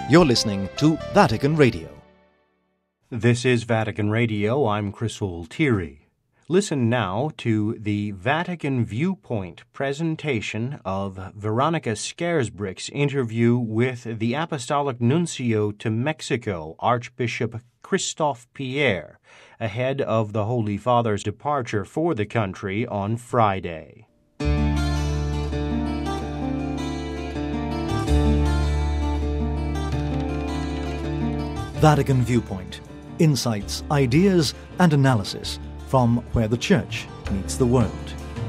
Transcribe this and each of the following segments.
You're listening to Vatican Radio. This is Vatican Radio. I'm Chris Altieri. Listen now to the Vatican Viewpoint presentation of Veronica Scarisbrick's interview with the Apostolic Nuncio to Mexico, Archbishop Christophe Pierre, ahead of the Holy Father's departure for the country on Friday. Vatican Viewpoint. Insights, ideas, and analysis from where the Church meets the world.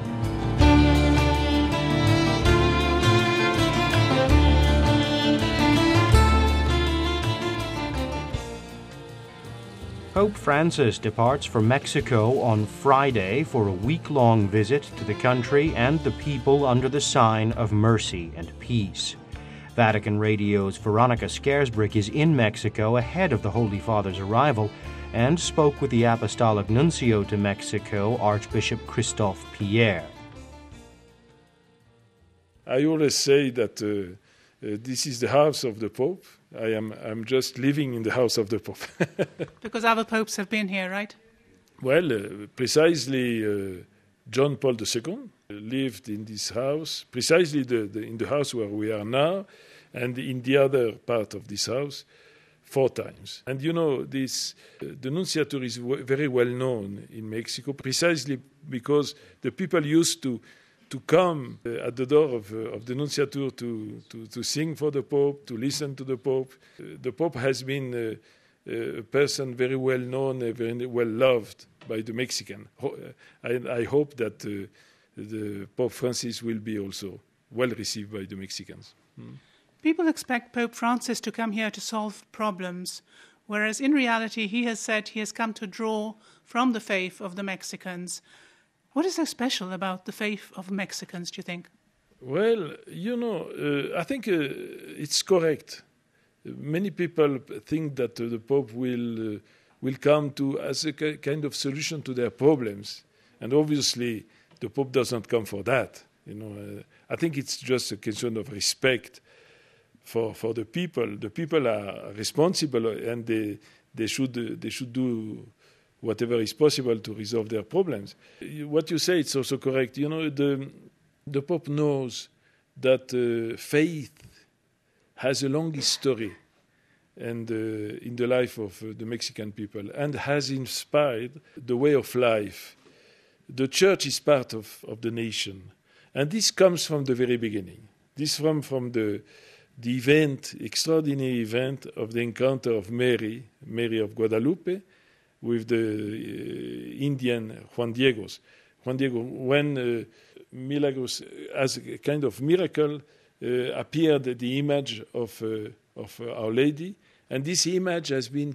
Pope Francis departs for Mexico on Friday for a week-long visit to the country and the people under the sign of mercy and peace. Vatican Radio's Veronica Scarisbrick is in Mexico ahead of the Holy Father's arrival and spoke with the Apostolic Nuncio to Mexico, Archbishop Christophe Pierre. I always say that this is the house of the Pope. I'm just living in the house of the Pope. Because other popes have been here, right? Well, precisely John Paul II lived in this house, precisely in the house where we are now, and in the other part of this house, 4 times. And you know, the Nunciature is very well known in Mexico, precisely because the people used to come at the door of the Nunciature to sing for the Pope, to listen to the Pope. The Pope has been a person very well known, very well loved by the Mexican. I hope that the Pope Francis will be also well received by the Mexicans. People expect Pope Francis to come here to solve problems, whereas in reality he has said he has come to draw from the faith of the Mexicans. What is so special about the faith of Mexicans, do you think? Well, you know, I think it's correct. Many people think that the Pope will come to as a kind of solution to their problems, and obviously the Pope doesn't come for that. You know, I think it's just a question of respect for the people. The people are responsible, and they should do whatever is possible to resolve their problems. What you say is also correct. You know, the Pope knows that faith has a long history and in the life of the Mexican people, and has inspired the way of life. The Church is part of the nation, and this comes from the very beginning. This from the event, extraordinary event of the encounter of Mary of Guadalupe, with the Indian Juan Diego, when Milagros, as a kind of miracle, appeared the image of Our Lady, and this image has been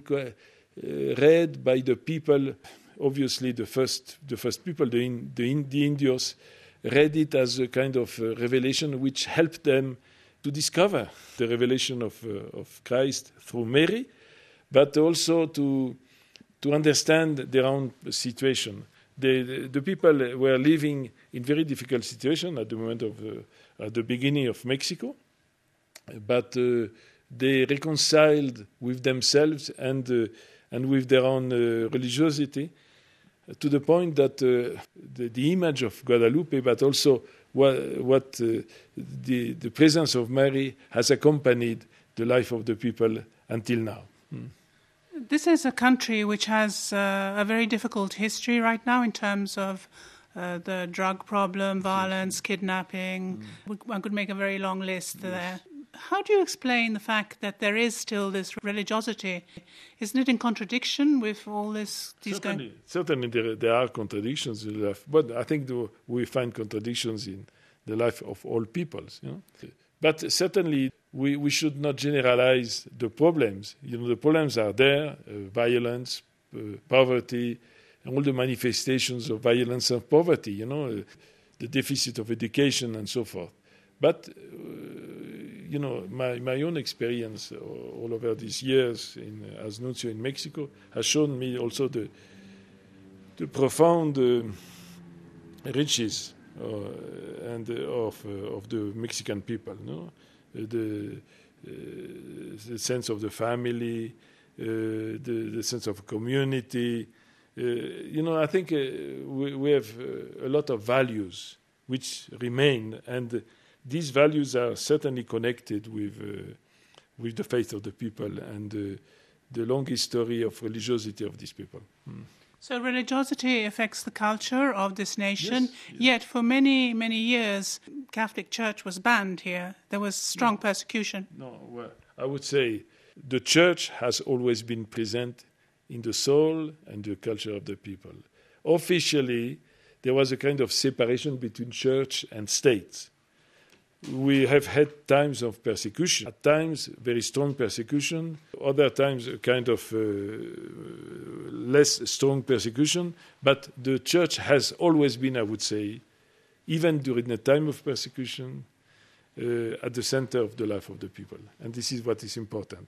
read by the people. Obviously, the first people, the Indios, read it as a kind of revelation which helped them to discover the revelation of Christ through Mary, but also to understand their own situation. The people were living in very difficult situation at the moment at the beginning of Mexico, but they reconciled with themselves and with their own religiosity, to the point that the image of Guadalupe, but also what the presence of Mary has accompanied the life of the people until now. This is a country which has a very difficult history right now in terms of the drug problem, violence, kidnapping. One could make a very long list there. How do you explain the fact that there is still this religiosity? Isn't it in contradiction with all this? Certainly there are contradictions in life, but I think we find contradictions in the life of all peoples. You know? But certainly we should not generalize the problems. You know, the problems are there: violence, poverty, and all the manifestations of violence and poverty. You know, the deficit of education and so forth. But you know, my own experience all over these years as nuncio in Mexico has shown me also the profound riches and of the Mexican people. No? the sense of the family, the sense of community. I think we have a lot of values which remain, and these values are certainly connected with the faith of the people and the long history of religiosity of these people. So religiosity affects the culture of this nation, Yes. yet for many, many years, Catholic Church was banned here. There was strong persecution. No, well, I would say the church has always been present in the soul and the culture of the people. Officially, there was a kind of separation between church and state. We have had times of persecution, at times very strong persecution, other times a kind of less strong persecution, but the church has always been, I would say, even during the time of persecution, at the center of the life of the people. And this is what is important.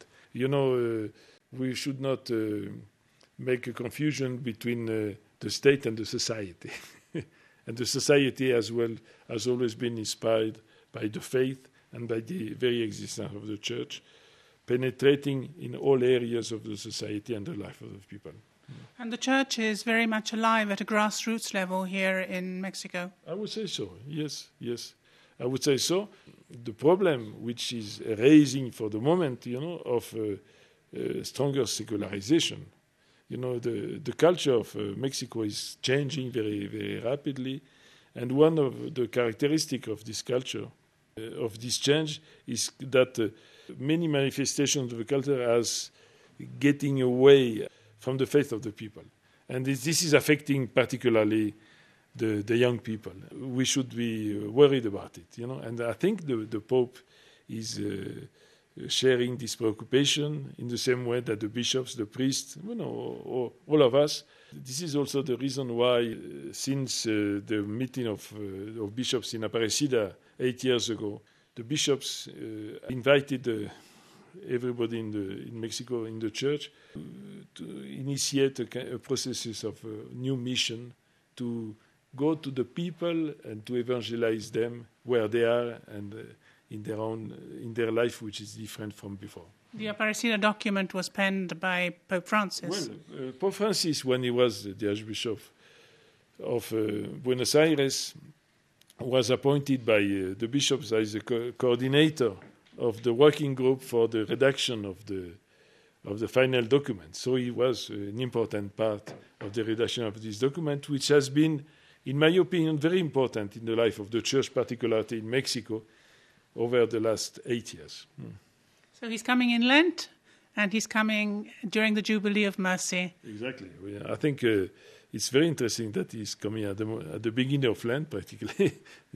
We should not make a confusion between the state and the society. And the society as well has always been inspired by the faith and by the very existence of the church, penetrating in all areas of the society and the life of the people. And the church is very much alive at a grassroots level here in Mexico. I would say so, yes. I would say so. The problem which is raising for the moment, of stronger secularization. The culture of Mexico is changing very, very rapidly. And one of the characteristics of this culture, of this change, is that many manifestations of the culture are getting away from the faith of the people. And this is affecting particularly the young people. We should be worried about it, And I think the Pope is sharing this preoccupation in the same way that the bishops, the priests, all of us. This is also the reason why, since the meeting of bishops in Aparecida 8 years ago, the bishops invited everybody in Mexico, in the church, to initiate a process of new mission to go to the people and to evangelize them where they are and in their life, which is different from before. The Aparecida document was penned by Pope Francis. Well, Pope Francis, when he was the Archbishop of Buenos Aires, was appointed by the bishops as the coordinator of the working group for the redaction of the final document. So he was an important part of the redaction of this document, which has been, in my opinion, very important in the life of the church, particularly in Mexico, over the last 8 years. So he's coming in Lent, and he's coming during the Jubilee of Mercy. Exactly. I think it's very interesting that he's coming at the beginning of Lent, practically.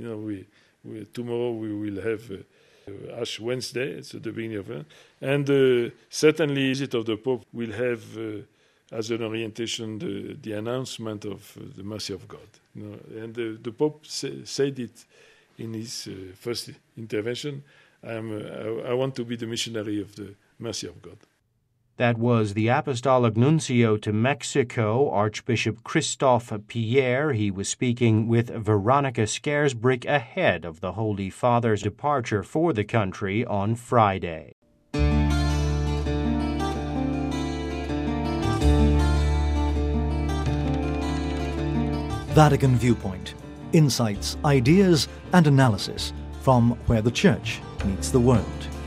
Tomorrow we will have Ash Wednesday, it's at the beginning of Lent. And certainly the visit of the Pope will have as an orientation the announcement of the mercy of God. And the Pope said it in his first intervention. I want to be the missionary of the mercy of God. That was the Apostolic Nuncio to Mexico, Archbishop Christophe Pierre. He was speaking with Veronica Scaresbrick ahead of the Holy Father's departure for the country on Friday. Vatican Viewpoint. Insights, ideas, and analysis from where the Church meets the world.